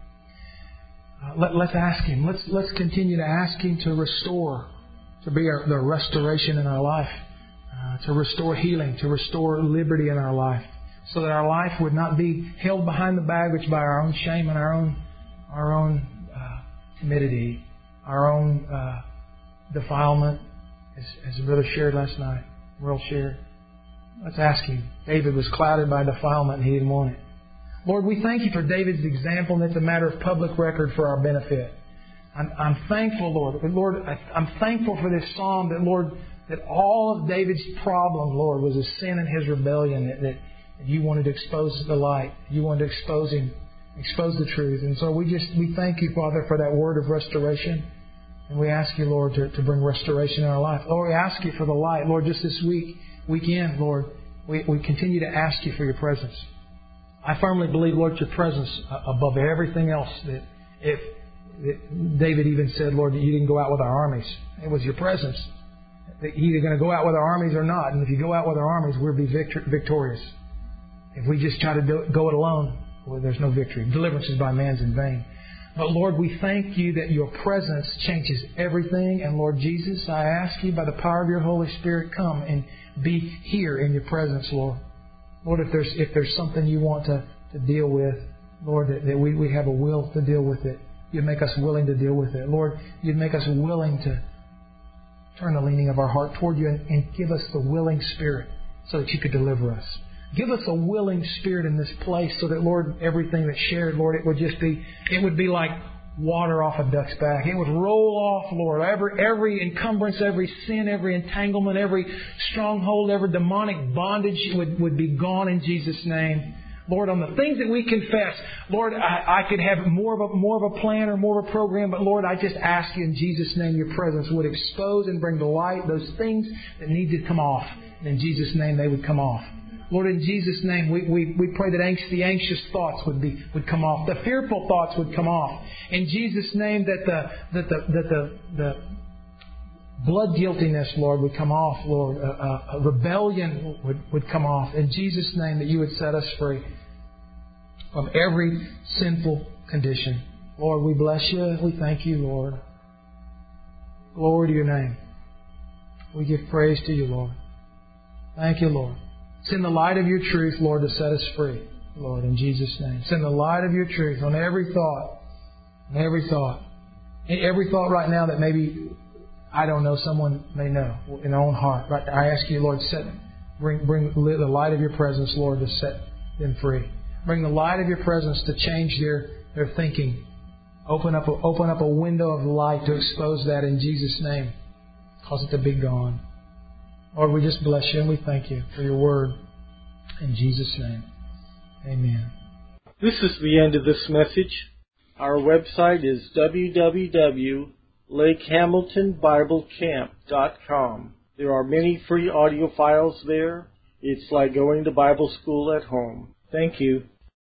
Uh, let, let's ask Him. Let's let's continue to ask Him to restore, to be our, the restoration in our life. Uh, to restore healing, to restore liberty in our life, so that our life would not be held behind the baggage by our own shame and our own, our own uh, timidity, our own uh, defilement, as, as the brother shared last night. Will shared. Let's ask Him. David was clouded by defilement, and he didn't want it. Lord, we thank You for David's example, and it's a matter of public record for our benefit. I'm, I'm thankful, Lord. Lord, I, I'm thankful for this psalm that, Lord, that all of David's problem, Lord, was his sin and his rebellion. That, that You wanted to expose the light. You wanted to expose him, expose the truth. And so we just we thank You, Father, for that word of restoration. And we ask You, Lord, to, to bring restoration in our life. Lord, we ask You for the light. Lord, just this week, weekend, Lord, we, we continue to ask You for Your presence. I firmly believe, Lord, Your presence above everything else. That if that David even said, Lord, that You didn't go out with our armies. It was Your presence. That You're either going to go out with our armies or not. And if You go out with our armies, we'll be victor- victorious. If we just try to do it, go it alone, well, there's no victory. Deliverance is by man's in vain. But Lord, we thank You that Your presence changes everything. And Lord Jesus, I ask You by the power of Your Holy Spirit, come and be here in Your presence, Lord. Lord, if there's if there's something You want to, to deal with, Lord, that, that we, we have a will to deal with it. You'd make us willing to deal with it. Lord, You'd make us willing to turn the leaning of our heart toward You and, and give us the willing spirit so that You could deliver us. Give us a willing spirit in this place so that, Lord, everything that's shared, Lord, it would just be, it would be like water off a duck's back. It would roll off, Lord. Every, every encumbrance, every sin, every entanglement, every stronghold, every demonic bondage would, would be gone in Jesus' name. Lord, on the things that we confess, Lord, I, I could have more of a more of a plan or more of a program, but Lord, I just ask You in Jesus' name, Your presence would expose and bring to light those things that need to come off. And in Jesus' name, they would come off. Lord, in Jesus' name, we, we, we pray that anx- the anxious thoughts would be would come off. The fearful thoughts would come off. In Jesus' name, that the that the that the, the blood guiltiness, Lord, would come off, Lord. A, a, a rebellion would, would come off. In Jesus' name, that you would set us free from every sinful condition. Lord, we bless you. We thank you, Lord. Glory to your name. We give praise to you, Lord. Thank you, Lord. Send the light of your truth, Lord, to set us free, Lord, in Jesus' name. Send the light of your truth on every thought, on every thought. In every thought right now that maybe, I don't know, someone may know in their own heart. Right now, I ask you, Lord, set, bring, bring the light of your presence, Lord, to set them free. Bring the light of your presence to change their, their thinking. Open up, a, open up a window of light to expose that in Jesus' name. Cause it to be gone. Lord, we just bless you and we thank you for your word. In Jesus' name. Amen. This is the end of this message. Our website is w w w dot lake hamilton bible camp dot com. There are many free audio files there. It's like going to Bible school at home. Thank you.